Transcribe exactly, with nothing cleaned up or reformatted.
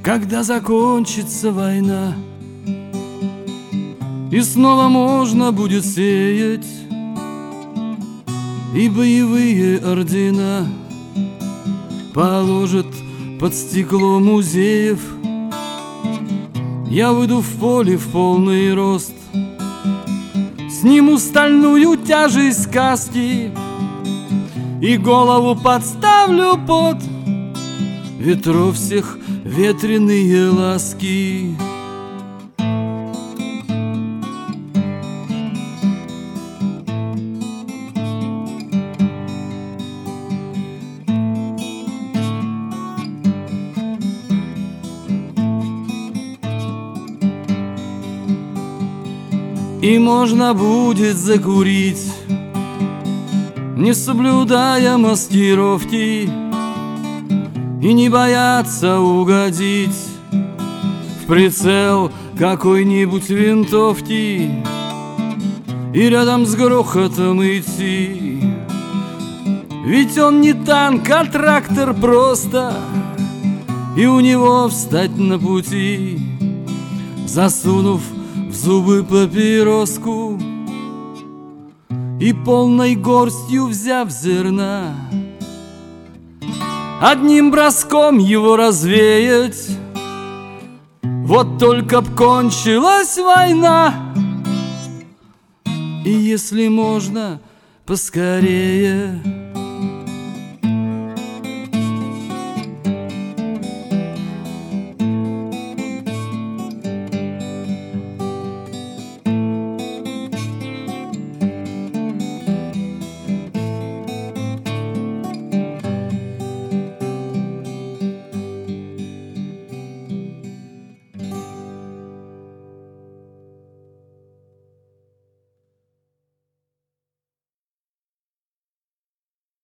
когда закончится война, и снова можно будет сеять, и боевые ордена положат под стекло музеев. Я выйду в поле в полный рост, сниму стальную тяжесть каски и голову подставлю под ветров всех ветреные ласки. И можно будет закурить, не соблюдая маскировки, и не бояться угодить в прицел какой-нибудь винтовки, и рядом с грохотом идти. Ведь он не танк, а трактор просто, и у него встать на пути, засунув в зубы папироску и полной горстью взяв зерна, одним броском его развеять. Вот только б кончилась война, и если можно поскорее.